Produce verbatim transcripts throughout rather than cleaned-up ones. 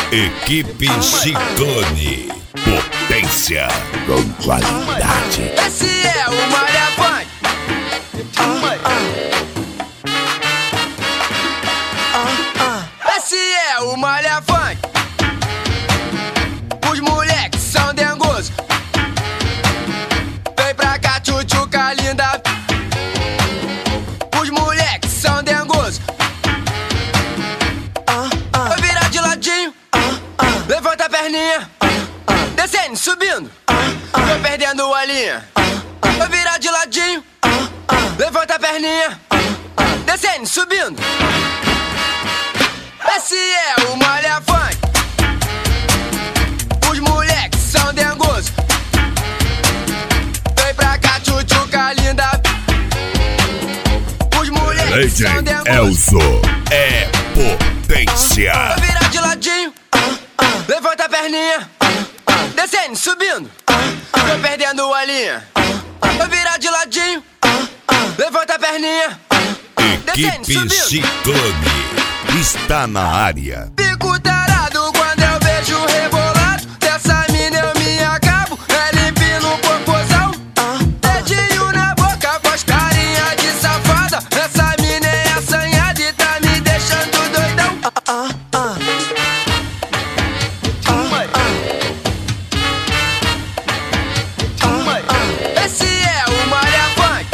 Equipe Chicone, potência com qualidade. Esse é o Malha Funk. Esse é o Malha Funk. Os moleques são dengosos. Vem pra cá, tchutchuca linda. Os moleques são dengosos. Vai virar de ladinho. Levanta a perninha. Descendo, subindo. Tô perdendo a linha. Vai virar de ladinho. Levanta a perninha. Descendo, subindo. Esse é o Malha Funk. Os moleques são dengosos. Vem pra cá, tchutchuca linda. Os moleques são dengosos. Elzo é potência. Vai virar de ladinho. Levanta a perninha. Descendo, subindo. Tô perdendo a linha. Vai virar de ladinho. Levanta a perninha. Descendo, Equipe subindo. Chicone está na área. Fico tarado quando eu vejo o rebolado dessa mina, eu me acabo. É limpinho no popozão, dedinho na boca, faz carinha de safada. Essa mina é assanhada e tá me deixando doidão. Esse é o Malha Funk.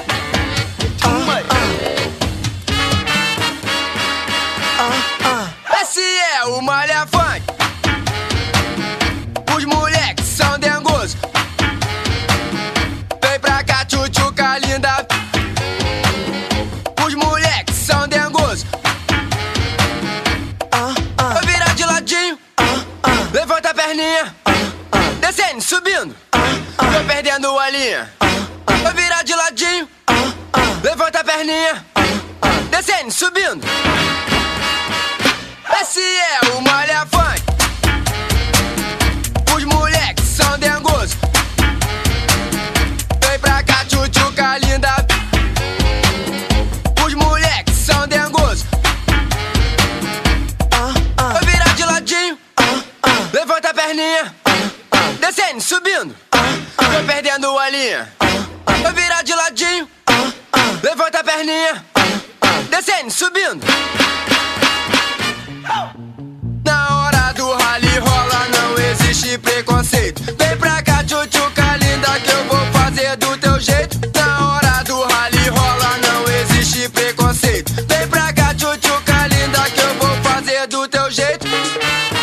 Esse é o Malha Funk. Os moleques são dengosos. Vem pra cá, tchutchuca linda. Os moleques são dengosos. Vai virar de ladinho. Levanta a perninha. Descendo, subindo. Tô perdendo a linha. Vai virar de ladinho. Levanta a perninha. Descendo, subindo. Esse é o Malha Funk. Os moleques são dengosos. Vem pra cá, tchutchuca linda. Os moleques são dengosos. Vai virar de ladinho. Levanta a perninha. Descendo, subindo. Tô perdendo a linha. Vai virar de ladinho. Levanta a perninha. Descendo, subindo. Na hora do rally rola, não existe preconceito. Vem pra cá, tchutchuca linda, que eu vou fazer do teu jeito. Na hora do rally rola, não existe preconceito. Vem pra cá, tchutchuca linda, que eu vou fazer do teu jeito.